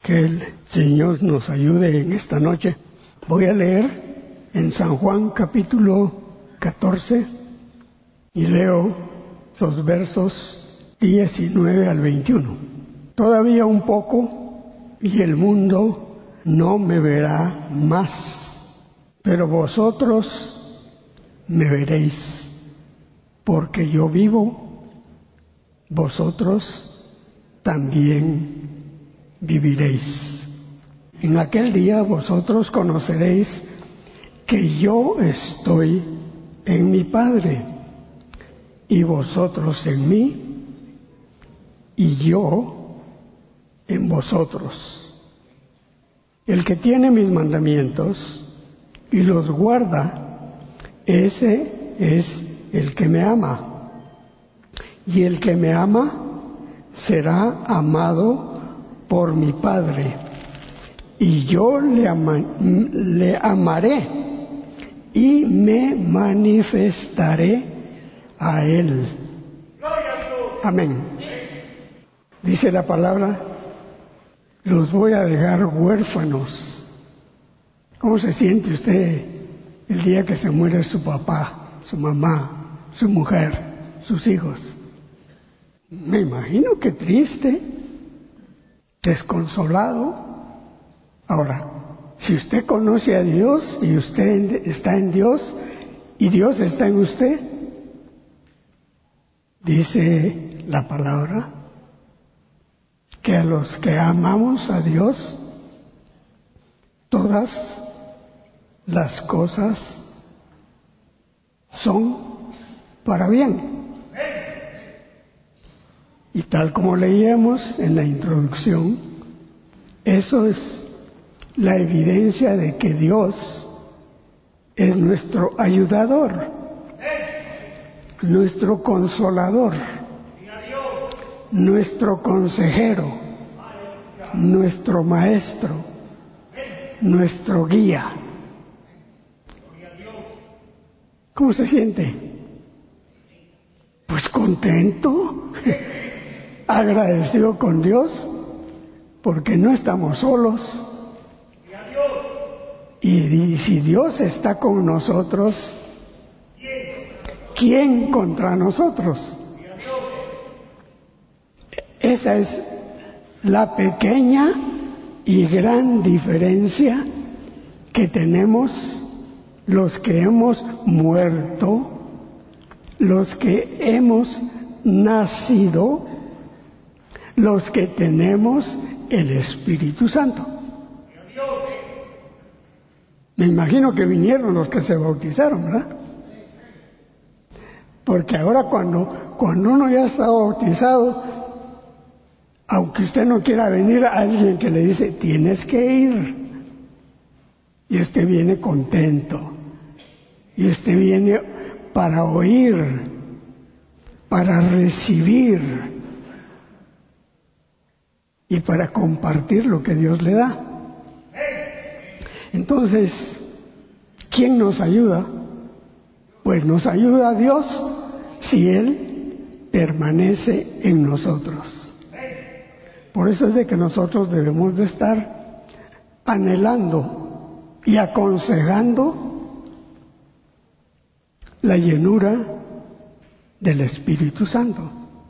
Que el Señor nos ayude en esta noche. Voy a leer en San Juan capítulo 14 y leo los versos 19 al 21. Todavía un poco y el mundo no me verá más, pero vosotros me veréis, porque yo vivo, vosotros también viviréis. En aquel día vosotros conoceréis que yo estoy en mi Padre, y vosotros en mí, y yo en vosotros. El que tiene mis mandamientos y los guarda, ese es el que me ama. Y el que me ama será amado por mi Padre, y yo le amaré y me manifestaré a él. Amén. Dice la palabra: los voy a dejar huérfanos. ¿Cómo se siente usted el día que se muere su papá, su mamá, su mujer, sus hijos? Me imagino que triste, desconsolado. Ahora, si usted conoce a Dios y usted está en Dios y Dios está en usted, dice la palabra que a los que amamos a Dios, todas las cosas son para bien. Y tal como leíamos en la introducción, eso es la evidencia de que Dios es nuestro ayudador, nuestro consolador, nuestro consejero, nuestro maestro, nuestro guía. ¿Cómo se siente? Pues contento, agradecido con Dios, porque no estamos solos. Y si Dios está con nosotros, ¿quién contra nosotros? Esa es la pequeña y gran diferencia que tenemos los que hemos muerto, los que hemos nacido, los que tenemos el Espíritu Santo. Me imagino que vinieron los que se bautizaron, ¿verdad? Porque ahora cuando uno ya está bautizado, aunque usted no quiera venir, a alguien que le dice, tienes que ir. Y usted viene contento. Y usted viene para oír, para recibir y para compartir lo que Dios le da. Entonces, ¿quién nos ayuda? Pues nos ayuda Dios si Él permanece en nosotros. Por eso es de que nosotros debemos de estar anhelando y aconsejando la llenura del Espíritu Santo.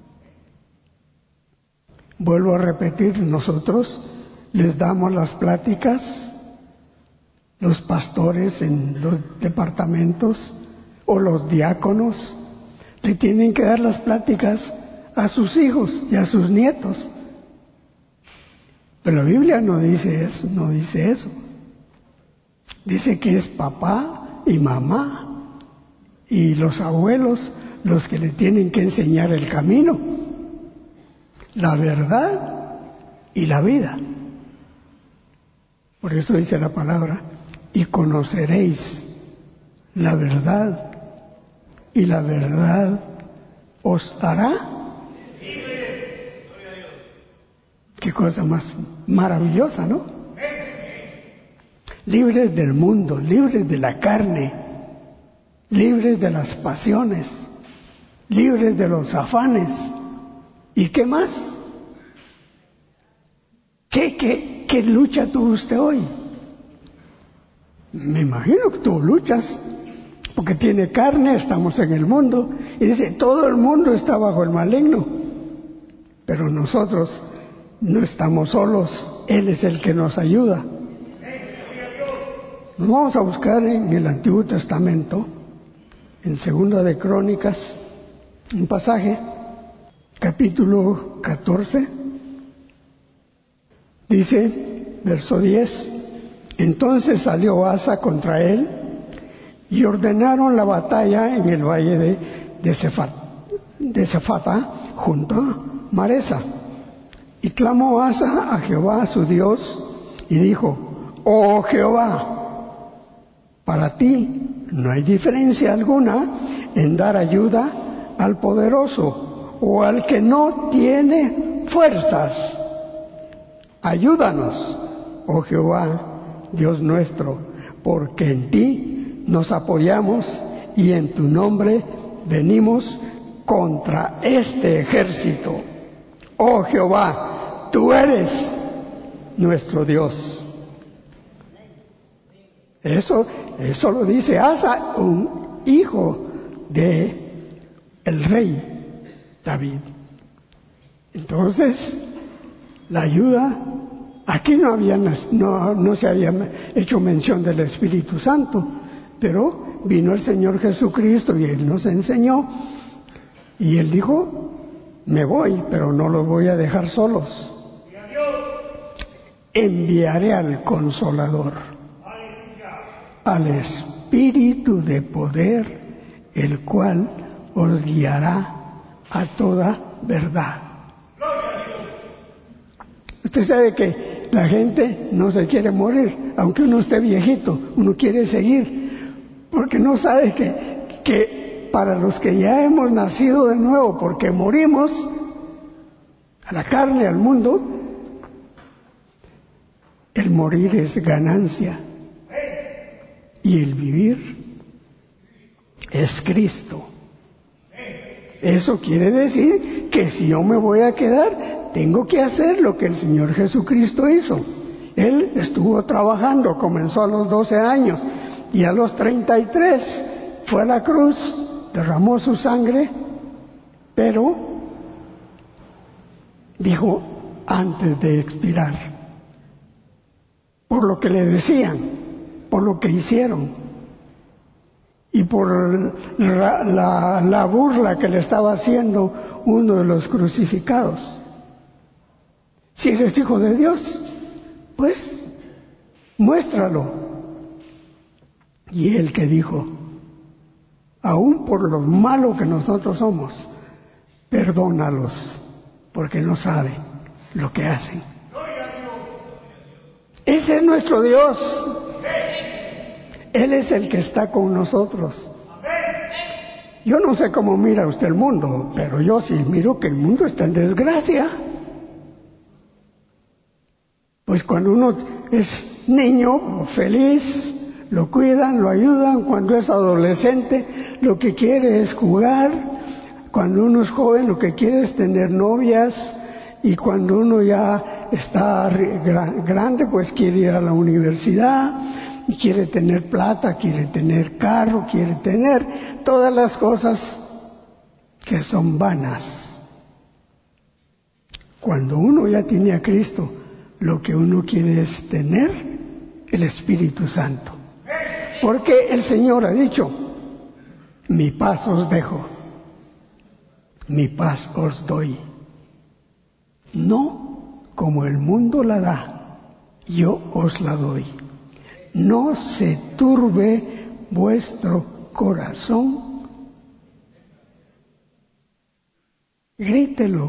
Vuelvo a repetir, nosotros les damos las pláticas, los pastores en los departamentos o los diáconos le tienen que dar las pláticas a sus hijos y a sus nietos. Pero la Biblia no dice eso, no dice eso. Dice que es papá y mamá y los abuelos los que le tienen que enseñar el camino, la verdad y la vida. Por eso dice la palabra, y conoceréis la verdad, y la verdad os hará. Qué cosa más maravillosa, ¿no? Libres del mundo, libres de la carne, libres de las pasiones, libres de los afanes. ¿Y qué más? ¿Qué ¿qué lucha tuvo usted hoy? Me imagino que tú luchas, porque tiene carne, estamos en el mundo, y dice, todo el mundo está bajo el maligno, pero nosotros no estamos solos, Él es el que nos ayuda. Nos vamos a buscar en el Antiguo Testamento, en Segunda de Crónicas, un pasaje, capítulo 14, dice, verso 10, entonces salió Asa contra él y ordenaron la batalla en el valle de Zefata junto a Maresa. Y clamó Asa a Jehová su Dios y dijo, oh Jehová, para ti no hay diferencia alguna en dar ayuda al poderoso o al que no tiene fuerzas. Ayúdanos, oh Jehová, Dios nuestro, porque en ti nos apoyamos y en tu nombre venimos contra este ejército. Oh Jehová, tú eres nuestro Dios. Eso lo dice Asa, un hijo de el rey David. Entonces, la ayuda, aquí no se había hecho mención del Espíritu Santo, pero vino el Señor Jesucristo y Él nos enseñó, y Él dijo, me voy, pero no los voy a dejar solos. Enviaré al Consolador, al Espíritu de poder, el cual os guiará a toda verdad. Usted sabe que la gente no se quiere morir, aunque uno esté viejito, uno quiere seguir, porque no sabe que para los que ya hemos nacido de nuevo, porque morimos a la carne, al mundo, el morir es ganancia y el vivir es Cristo. Eso quiere decir que si yo me voy a quedar, tengo que hacer lo que el Señor Jesucristo hizo. Él estuvo trabajando, comenzó a los 12 años y a los 33 fue a la cruz, derramó su sangre, pero dijo antes de expirar, por lo que le decían, por lo que hicieron y por la burla que le estaba haciendo uno de los crucificados. Si eres hijo de Dios, pues muéstralo. Y él que dijo, aún por lo malo que nosotros somos, perdónalos, porque no saben lo que hacen. Ese es nuestro Dios. Él es el que está con nosotros. Yo no sé cómo mira usted el mundo, pero yo sí miro que el mundo está en desgracia. Pues cuando uno es niño, feliz, lo cuidan, lo ayudan. Cuando es adolescente, lo que quiere es jugar. Cuando uno es joven, lo que quiere es tener novias. Y cuando uno ya está grande, pues quiere ir a la universidad. Y quiere tener plata, quiere tener carro, quiere tener todas las cosas que son vanas. Cuando uno ya tiene a Cristo, lo que uno quiere es tener el Espíritu Santo. Porque el Señor ha dicho, mi paz os dejo, mi paz os doy. No como el mundo la da, yo os la doy. No se turbe vuestro corazón. Grítelo.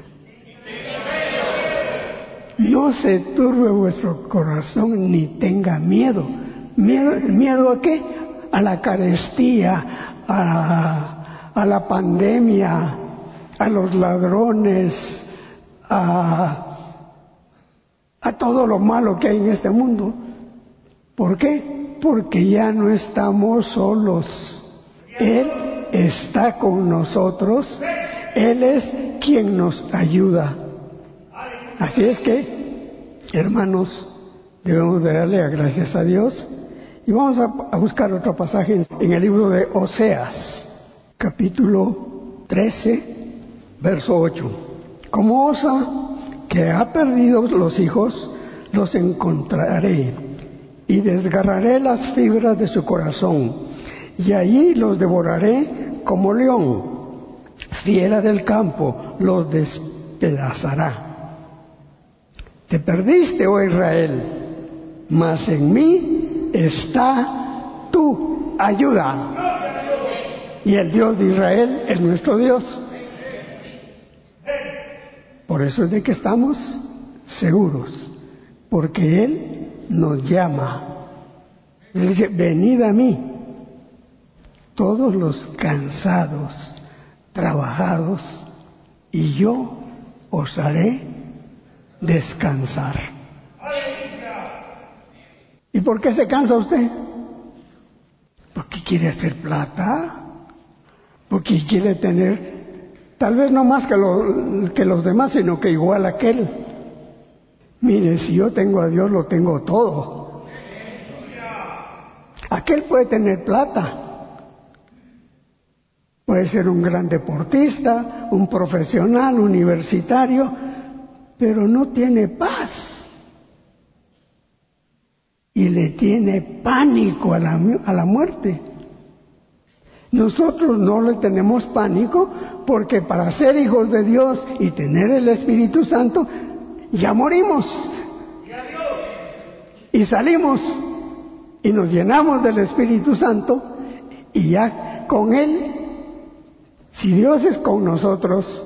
No se turbe vuestro corazón ni tenga miedo. ¿Miedo a qué? A la carestía, a la pandemia, a los ladrones, a todo lo malo que hay en este mundo. ¿Por qué? Porque ya no estamos solos. Él está con nosotros. Él es quien nos ayuda. Así es que Hermanos, debemos de darle gracias a Dios. Y vamos a buscar otro pasaje en el libro de Oseas, capítulo 13, verso 8. Como osa que ha perdido los hijos, los encontraré y desgarraré las fibras de su corazón, y allí los devoraré como león. Fiera del campo los despedazará. Te perdiste, oh Israel, mas en mí está tu ayuda. Y el Dios de Israel es nuestro Dios. Por eso es de que estamos seguros, porque Él nos llama. Él dice, venid a mí, todos los cansados, trabajados, y yo os haré descansar. ¿Y por qué se cansa usted? Porque quiere hacer plata, porque quiere tener, tal vez no más que los demás, sino que igual a aquel. Mire, si yo tengo a Dios, lo tengo todo. Aquel puede tener plata, puede ser un gran deportista, un profesional, universitario, pero no tiene paz. Y le tiene pánico a la muerte. Nosotros no le tenemos pánico porque para ser hijos de Dios y tener el Espíritu Santo, ya morimos. Y salimos y nos llenamos del Espíritu Santo y ya con Él, si Dios es con nosotros,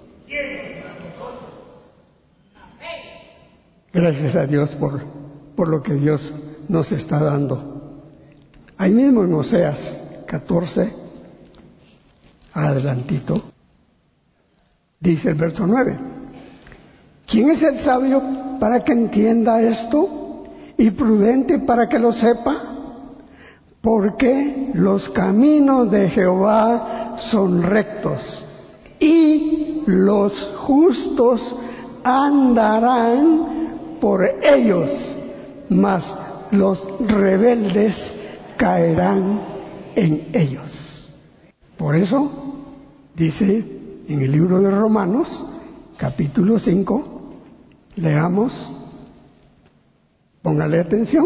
gracias a Dios por lo que Dios nos está dando. Ahí mismo en Oseas 14, adelantito, dice el verso 9. ¿Quién es el sabio para que entienda esto y prudente para que lo sepa? Porque los caminos de Jehová son rectos y los justos andarán por ellos, mas los rebeldes caerán en ellos. Por eso dice en el libro de Romanos, capítulo 5, leamos, póngale atención: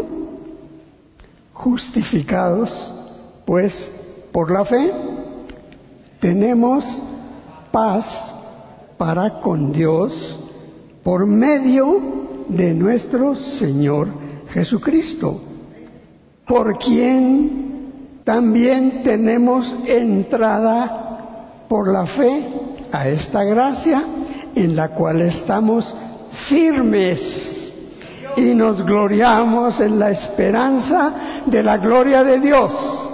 justificados pues por la fe, tenemos paz para con Dios por medio de nuestro Señor Jesucristo, por quien también tenemos entrada por la fe a esta gracia en la cual estamos firmes y nos gloriamos en la esperanza de la gloria de Dios.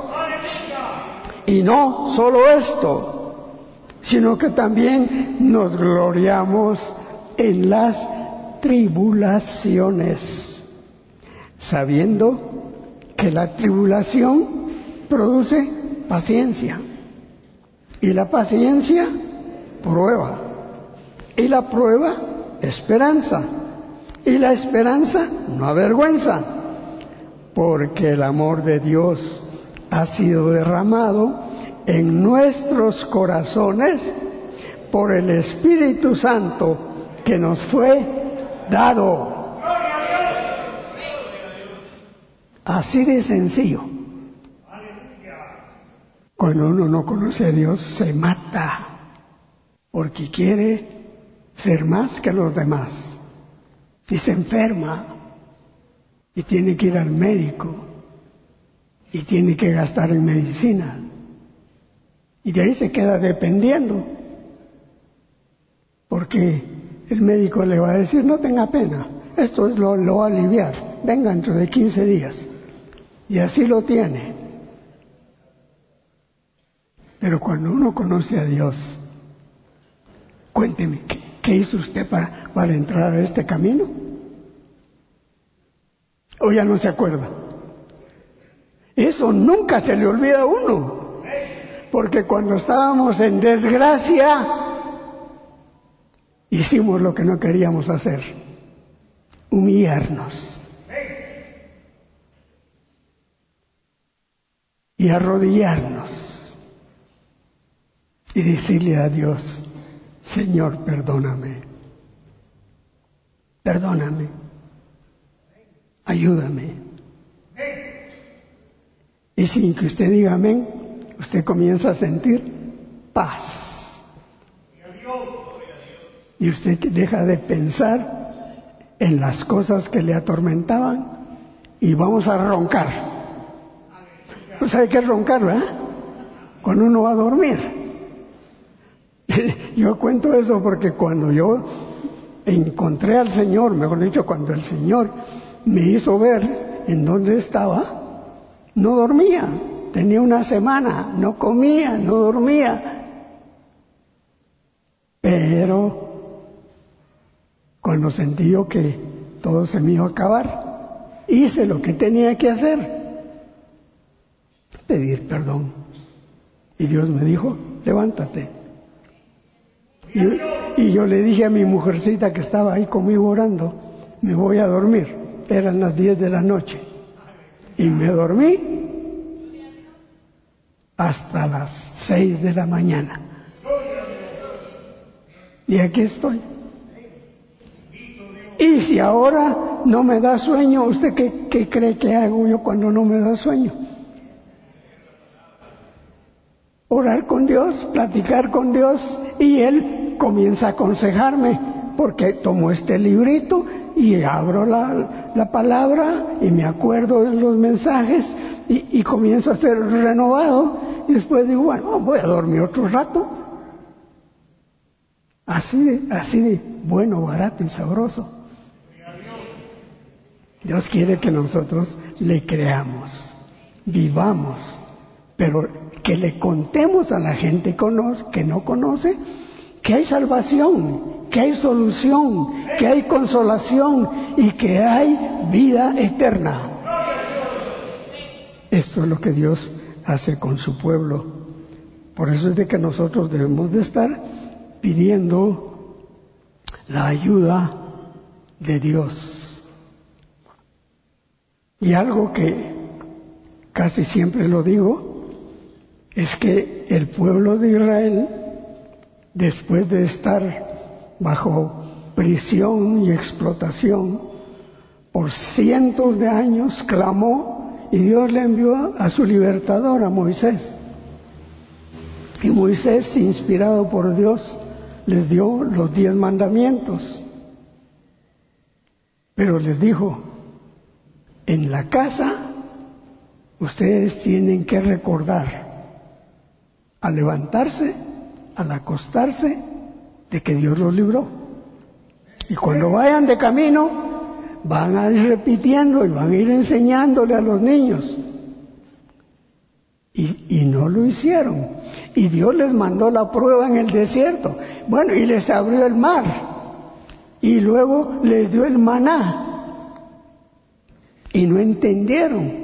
Y no solo esto, sino que también nos gloriamos en las tribulaciones, sabiendo que la tribulación produce paciencia, y la paciencia prueba, y la prueba esperanza, y la esperanza no avergüenza, porque el amor de Dios ha sido derramado en nuestros corazones por el Espíritu Santo que nos fue dado. Así de sencillo. Cuando uno no conoce a Dios, se mata porque quiere ser más que los demás y se enferma y tiene que ir al médico y tiene que gastar en medicina y de ahí se queda dependiendo, porque el médico le va a decir: no tenga pena, esto lo va a aliviar, venga dentro de 15 días, y así lo tiene. Pero cuando uno conoce a Dios, cuénteme, ¿qué hizo usted para entrar a este camino? ¿O ya no se acuerda? Eso nunca se le olvida a uno, porque cuando estábamos en desgracia, hicimos lo que no queríamos hacer. humillarnos y arrodillarnos y decirle a Dios: Señor, perdóname, perdóname, ayúdame. Y sin que usted diga amén, usted comienza a sentir paz. Y usted deja de pensar en las cosas que le atormentaban y vamos a roncar. Pues hay que roncar, ¿verdad? Cuando uno va a dormir. Yo cuento eso porque cuando yo encontré al Señor, mejor dicho, cuando el Señor me hizo ver en dónde estaba, no dormía. Tenía una semana, no comía, no dormía. Pero cuando sentí yo que todo se me iba a acabar, hice lo que tenía que hacer: pedir perdón. Y Dios me dijo: levántate. Y yo le dije a mi mujercita que estaba ahí conmigo orando: me voy a dormir. Eran las 10 de la noche. Y me dormí hasta las 6 de la mañana. Y aquí estoy. Y si ahora no me da sueño, ¿usted qué cree que hago yo cuando no me da sueño? Orar con Dios, platicar con Dios, y Él comienza a aconsejarme, porque tomo este librito y abro la palabra y me acuerdo de los mensajes y comienzo a ser renovado, y después digo: bueno, voy a dormir otro rato. Así de bueno, barato y sabroso. Dios quiere que nosotros le creamos, vivamos, pero que le contemos a la gente que no conoce que hay salvación, que hay solución, que hay consolación y que hay vida eterna. Esto es lo que Dios hace con su pueblo. Por eso es de que nosotros debemos de estar pidiendo la ayuda de Dios. Y algo que casi siempre lo digo es que el pueblo de Israel, después de estar bajo prisión y explotación por cientos de años, clamó y Dios le envió a su libertador, a Moisés. Y Moisés, inspirado por Dios, les dio los 10 mandamientos. Pero les dijo: en la casa ustedes tienen que recordar al levantarse, al acostarse, de que Dios los libró. Y cuando vayan de camino, van a ir repitiendo y van a ir enseñándole a los niños. Y no lo hicieron. Y Dios les mandó la prueba en el desierto. Bueno, y les abrió el mar. Y luego les dio el maná. Y no entendieron,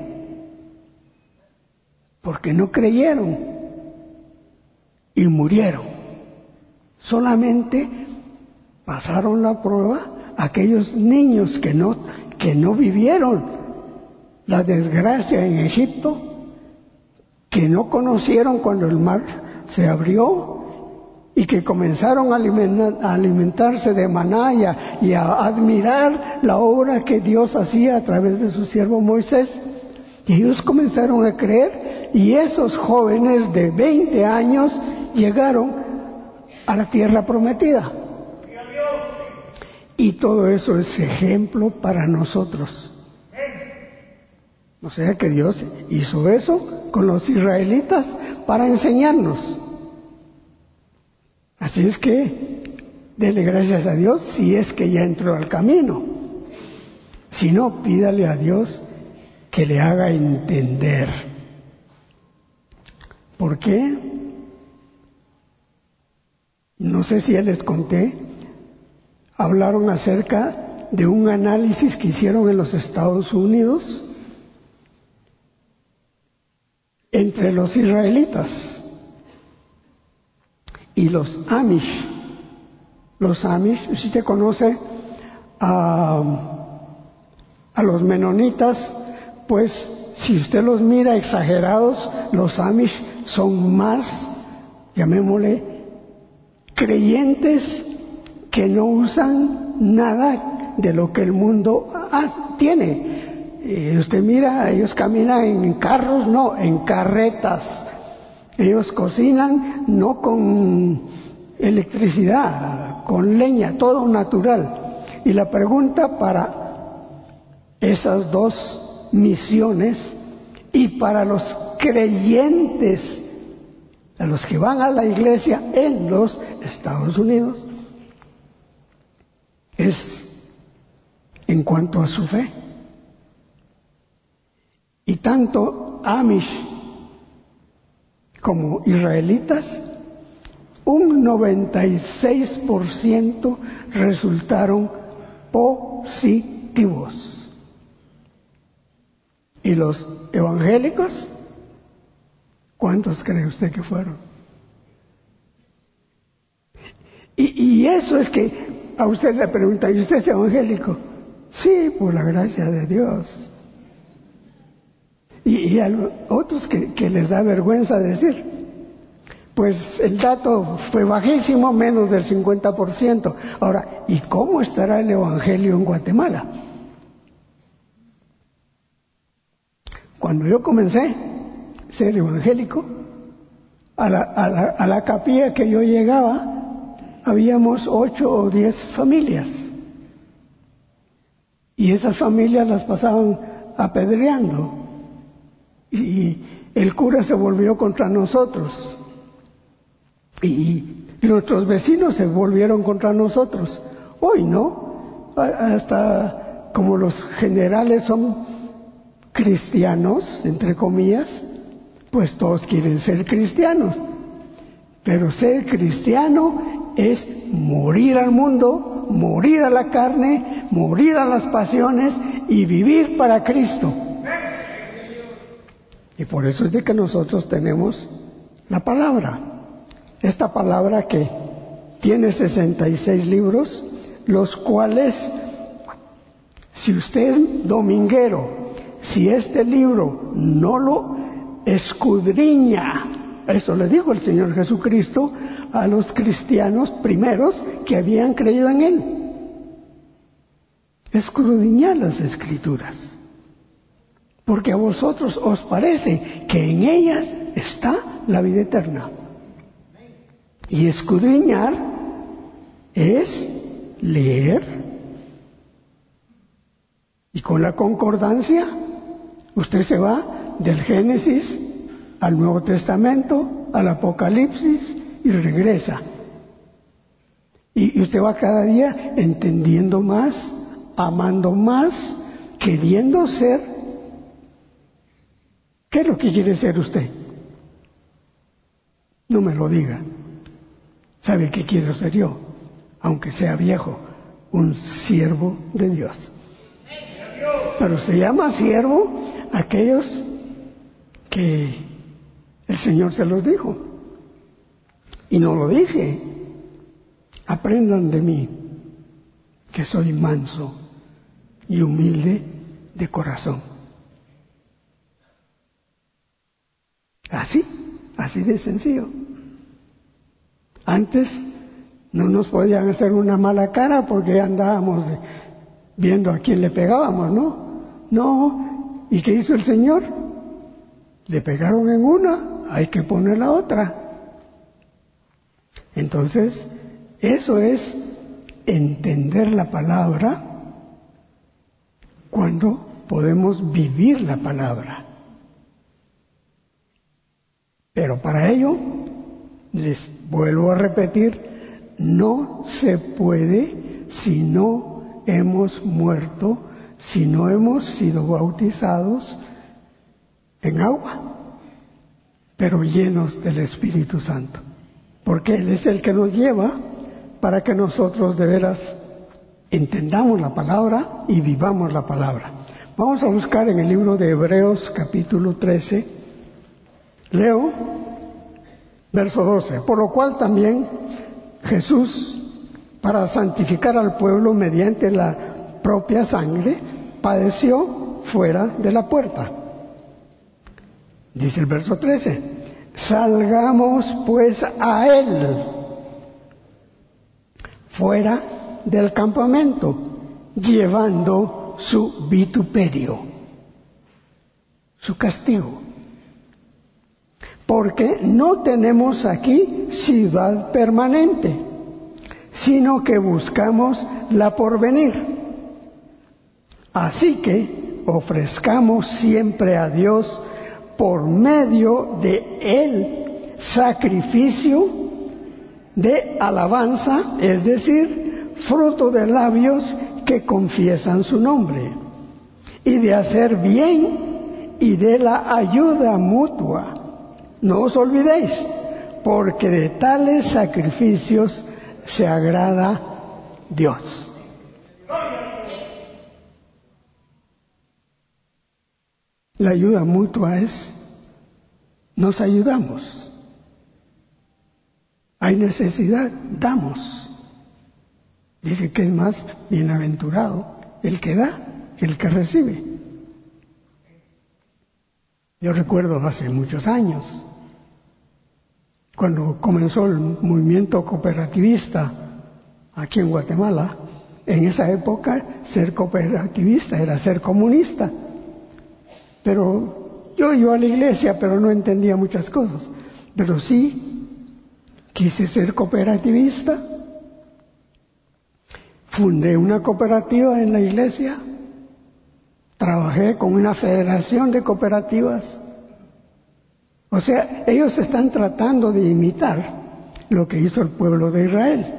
porque no creyeron y murieron. Solamente pasaron la prueba aquellos niños que no vivieron la desgracia en Egipto, que no conocieron cuando el mar se abrió y que comenzaron a alimentarse de maná y a admirar la obra que Dios hacía a través de su siervo Moisés. Y ellos comenzaron a creer, y esos jóvenes de 20 años llegaron a la tierra prometida. Y todo eso es ejemplo para nosotros. O sea que Dios hizo eso con los israelitas para enseñarnos. Así es que dele gracias a Dios si es que ya entró al camino. Si no, pídale a Dios que le haga entender. ¿Por qué? No sé si ya les conté, hablaron acerca de un análisis que hicieron en los Estados Unidos entre los israelitas y los Amish. Los Amish, si usted conoce a los menonitas, pues si usted los mira exagerados, los Amish son más, llamémosle, creyentes que no usan nada de lo que el mundo tiene. Usted mira, ellos caminan en carros, no, en carretas. Ellos cocinan no con electricidad, con leña, todo natural. Y la pregunta para esas dos misiones y para los creyentes, a los que van a la iglesia en los Estados Unidos, es en cuanto a su fe. Y tanto Amish como israelitas, un 96% resultaron positivos. ¿Y los evangélicos? ¿Cuántos cree usted que fueron? Y eso es que a usted le preguntan, ¿y usted es evangélico? Sí, por la gracia de Dios. Y a otros que les da vergüenza decir, pues el dato fue bajísimo, menos del 50%. Ahora, ¿y cómo estará el evangelio en Guatemala? Cuando yo comencé a ser evangélico, a la capilla que yo llegaba, habíamos 8 o 10 familias. Y esas familias las pasaban apedreando. Y el cura se volvió contra nosotros. Y nuestros vecinos se volvieron contra nosotros. Hoy no, hasta como los generales son cristianos, entre comillas, pues todos quieren ser cristianos. Pero ser cristiano es morir al mundo, morir a la carne, morir a las pasiones y vivir para Cristo. Y por eso es de que nosotros tenemos la palabra. Esta palabra que tiene 66 libros, los cuales, si usted es dominguero, si este libro no lo escudriña, eso le dijo el Señor Jesucristo a los cristianos primeros que habían creído en Él. Escudriñar las Escrituras. Porque a vosotros os parece que en ellas está la vida eterna. Y escudriñar es leer. Y con la concordancia, usted se va del Génesis al Nuevo Testamento, al Apocalipsis y regresa. Y usted va cada día entendiendo más, amando más, queriendo ser. ¿Qué es lo que quiere ser usted? No me lo diga. ¿Sabe qué quiero ser yo? Aunque sea viejo, un siervo de Dios. Pero se llama siervo aquellos que el Señor se los dijo. Y no lo dice. Aprendan de mí, que soy manso y humilde de corazón. Así de sencillo. Antes no nos podían hacer una mala cara porque andábamos viendo a quién le pegábamos, ¿no? No. ¿Y qué hizo el Señor? Le pegaron en una, hay que poner la otra. Entonces, eso es entender la palabra cuando podemos vivir la palabra. Pero para ello, les vuelvo a repetir, no se puede si no hemos muerto, si no hemos sido bautizados en agua, pero llenos del Espíritu Santo. Porque Él es el que nos lleva para que nosotros de veras entendamos la palabra y vivamos la palabra. Vamos a buscar en el libro de Hebreos capítulo 13, leo verso 12, por lo cual también Jesús, para santificar al pueblo mediante la propia sangre, padeció fuera de la puerta. Dice el verso 13, salgamos pues a él, fuera del campamento, llevando su vituperio, su castigo. Porque no tenemos aquí ciudad permanente, sino que buscamos la porvenir. Así que ofrezcamos siempre a Dios por medio de el sacrificio de alabanza, es decir, fruto de labios que confiesan su nombre, y de hacer bien y de la ayuda mutua. No os olvidéis, porque de tales sacrificios se agrada Dios. La ayuda mutua es, nos ayudamos. Hay necesidad, damos. Dice que es más bienaventurado el que da que el que recibe. Yo recuerdo hace muchos años, cuando comenzó el movimiento cooperativista aquí en Guatemala. En esa época ser cooperativista era ser comunista. Pero yo iba a la iglesia, pero no entendía muchas cosas. Pero sí quise ser cooperativista. Fundé una cooperativa en la iglesia. Trabajé con una federación de cooperativas. O sea, ellos están tratando de imitar lo que hizo el pueblo de Israel.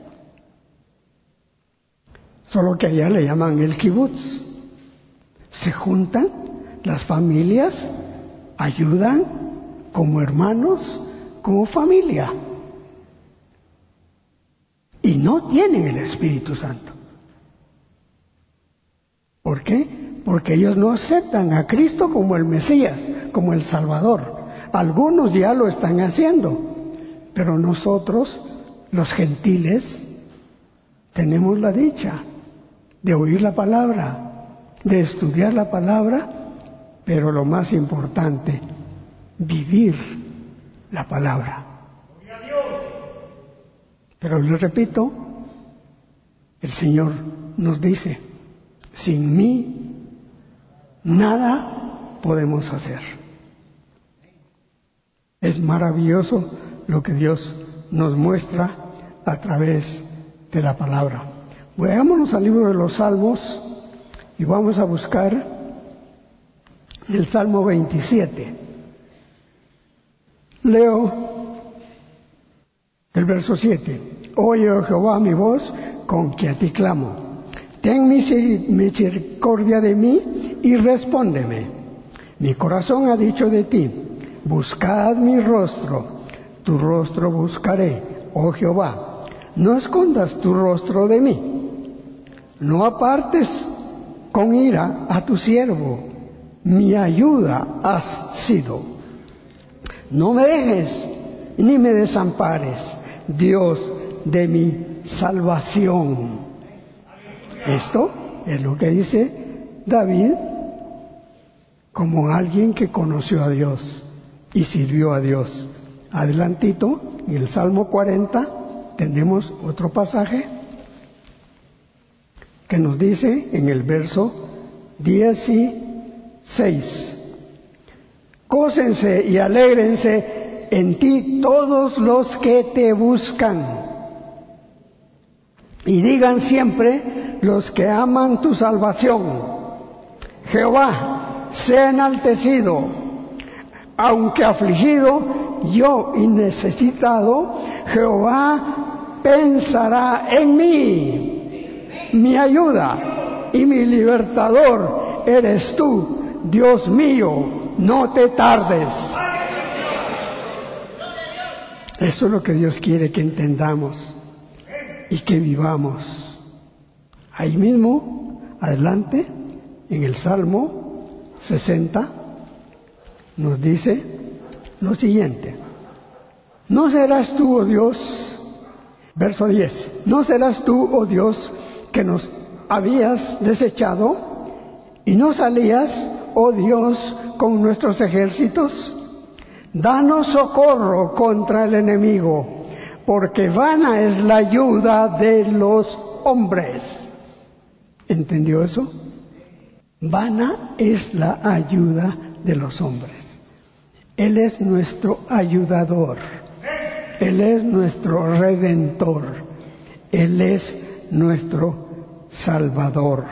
Solo que allá le llaman el kibutz. Se juntan las familias, ayudan como hermanos, como familia. Y no tienen el Espíritu Santo. ¿Por qué? Porque ellos no aceptan a Cristo como el Mesías, como el Salvador. Algunos ya lo están haciendo, pero nosotros, los gentiles, tenemos la dicha de oír la palabra, de estudiar la palabra, pero lo más importante, vivir la palabra. Pero les repito, el Señor nos dice, sin mí nada podemos hacer. Es maravilloso lo que Dios nos muestra a través de la palabra. Vámonos al libro de los Salmos y vamos a buscar el Salmo 27. Leo el verso 7. Oye, oh Jehová, mi voz con que a ti clamo. Ten misericordia de mí y respóndeme. Mi corazón ha dicho de ti, buscad mi rostro, tu rostro buscaré, oh Jehová. No escondas tu rostro de mí. No apartes con ira a tu siervo. Mi ayuda has sido. No me dejes ni me desampares, Dios de mi salvación. Esto es lo que dice David como alguien que conoció a Dios y sirvió a Dios. Adelantito, en el Salmo 40, tenemos otro pasaje que nos dice en el verso 16: Gócense y alégrense en ti todos los que te buscan, y digan siempre los que aman tu salvación, Jehová sea enaltecido. Aunque afligido yo y necesitado, Jehová pensará en mí. Mi ayuda y mi libertador eres tú, Dios mío, no te tardes. Eso es lo que Dios quiere que entendamos y que vivamos. Ahí mismo, adelante, en el Salmo 60, nos dice lo siguiente: ¿no serás tú, oh Dios, verso 10, no serás tú, oh Dios, que nos habías desechado ¿Y no salías, oh Dios, con nuestros ejércitos? Danos socorro contra el enemigo, porque vana es la ayuda de los hombres. ¿Entendió eso? Vana es la ayuda de los hombres. Él es nuestro ayudador. Él es nuestro redentor. Él es nuestro salvador.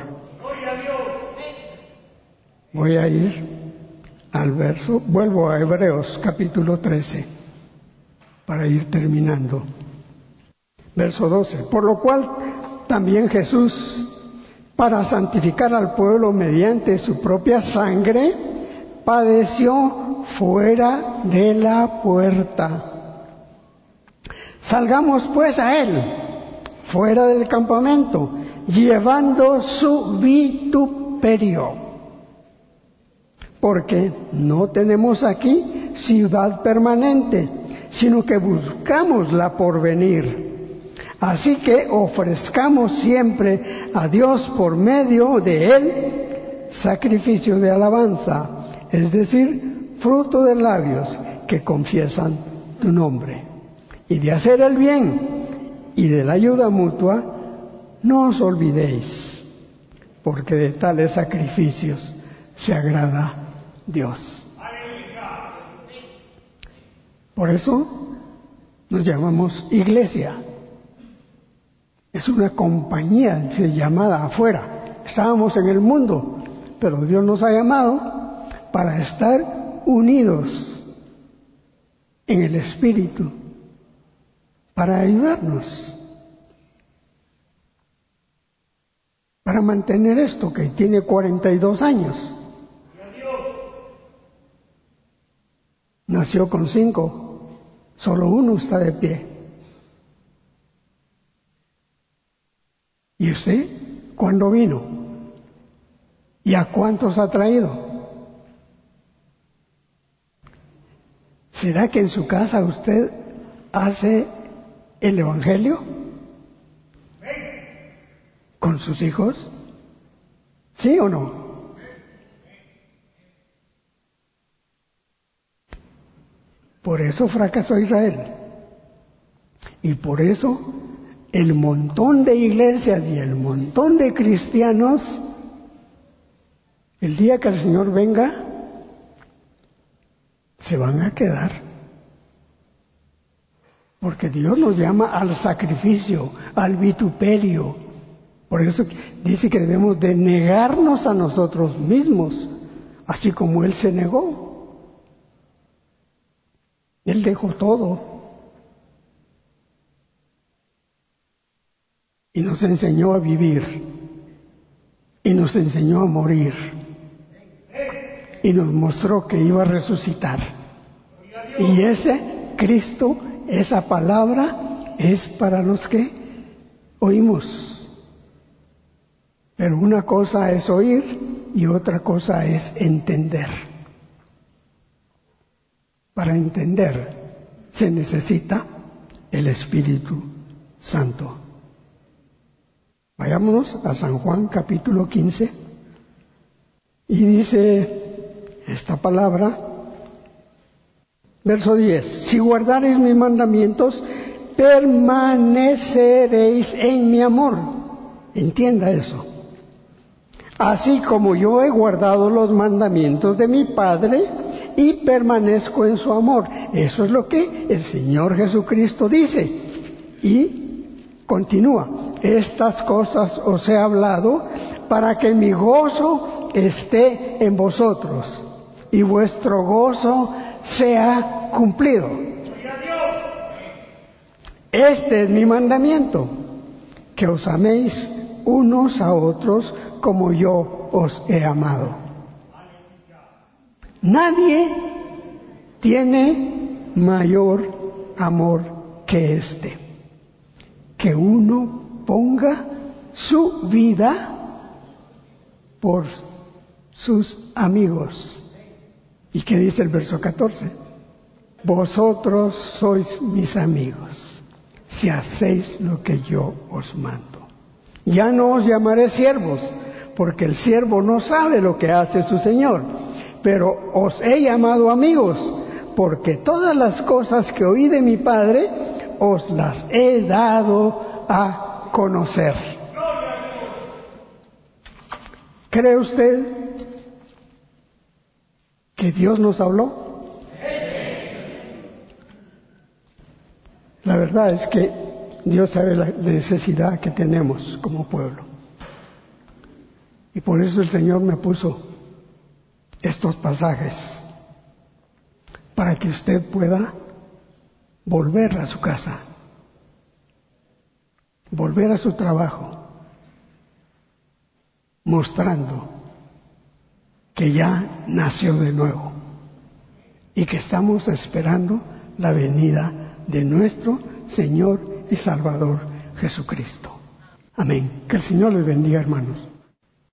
Voy a ir al verso, vuelvo a Hebreos capítulo 13, para ir terminando. Verso 12. Por lo cual también Jesús, para santificar al pueblo mediante su propia sangre, padeció fuera de la puerta. Salgamos pues a él, fuera del campamento, llevando su vituperio. Porque no tenemos aquí ciudad permanente, sino que buscamos la porvenir. Así que ofrezcamos siempre a Dios por medio de él sacrificio de alabanza, es decir, fruto de labios que confiesan tu nombre. Y de hacer el bien y de la ayuda mutua, no os olvidéis, porque de tales sacrificios se agrada Dios. Por eso nos llamamos iglesia. Es una compañía llamada afuera. Estábamos en el mundo, pero Dios nos ha llamado para estar unidos en el Espíritu, para ayudarnos, para mantener esto que tiene 42 años. Nació con 5, solo uno está de pie. ¿Y usted cuándo vino? ¿Y a cuántos ha traído? ¿Será que en su casa usted hace el Evangelio con sus hijos? ¿Sí o no? Por eso fracasó Israel. Y por eso el montón de iglesias y el montón de cristianos, el día que el Señor venga, se van a quedar. Porque Dios nos llama al sacrificio, al vituperio. Por eso dice que debemos de negarnos a nosotros mismos, así como Él se negó. Él dejó todo y nos enseñó a vivir y nos enseñó a morir y nos mostró que iba a resucitar. Y ese Cristo, esa palabra es para los que oímos. Pero una cosa es oír y otra cosa es entender. Para entender se necesita el Espíritu Santo. Vayámonos a San Juan capítulo 15 y dice esta palabra, verso 10: si guardareis mis mandamientos, permaneceréis en mi amor. Entienda eso. Así como yo he guardado los mandamientos de mi Padre y permanezco en su amor. Eso es lo que el Señor Jesucristo dice. Y continúa: estas cosas os he hablado para que mi gozo esté en vosotros y vuestro gozo sea cumplido. Este es mi mandamiento, que os améis unos a otros como yo os he amado. Nadie tiene mayor amor que este, que uno ponga su vida por sus amigos. ¿Y qué dice el verso 14? Vosotros sois mis amigos, si hacéis lo que yo os mando. Ya no os llamaré siervos, porque el siervo no sabe lo que hace su Señor. Pero os he llamado amigos, porque todas las cosas que oí de mi Padre os las he dado a conocer. ¿Cree usted que Dios nos habló? La verdad es que Dios sabe la necesidad que tenemos como pueblo. Y por eso el Señor me puso estos pasajes, para que usted pueda volver a su casa, volver a su trabajo, mostrando que ya nació de nuevo y que estamos esperando la venida de nuestro Señor y Salvador Jesucristo. Amén. Que el Señor les bendiga, hermanos.